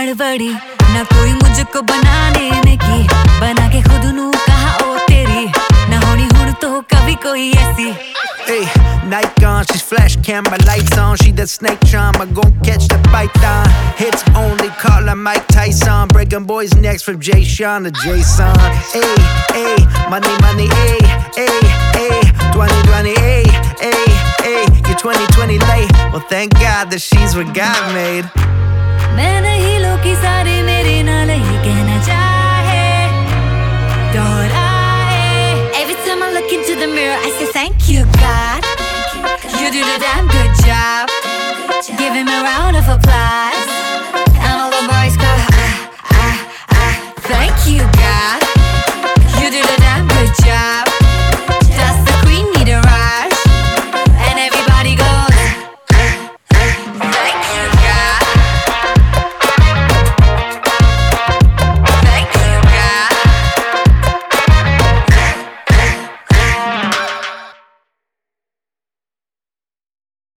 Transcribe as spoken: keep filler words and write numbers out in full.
हड़बड़ी ना कोई मुझको बनाने की, बना के खुद नू कहा ओ तेरी, ना होनी हुण तो कभी कोई ऐसी. Hey, Nike on, she's flash camera lights on. She that snake charmer, gon' catch the python. Hits only, call her Mike Tyson. Breaking boys' necks from Jay Sean to Jason. Hey, hey, money, money, hey, hey, hey. twenty twenty, hey, hey, hey. You're twenty twenty late. Well, thank God that she's what God made. मैं नहीं लोकी सारे मेरे नाल ही कहना चाहे, दोहराए. Every time I look into the mirror, I say thank you God. You did a damn good job. Give him a round of applause.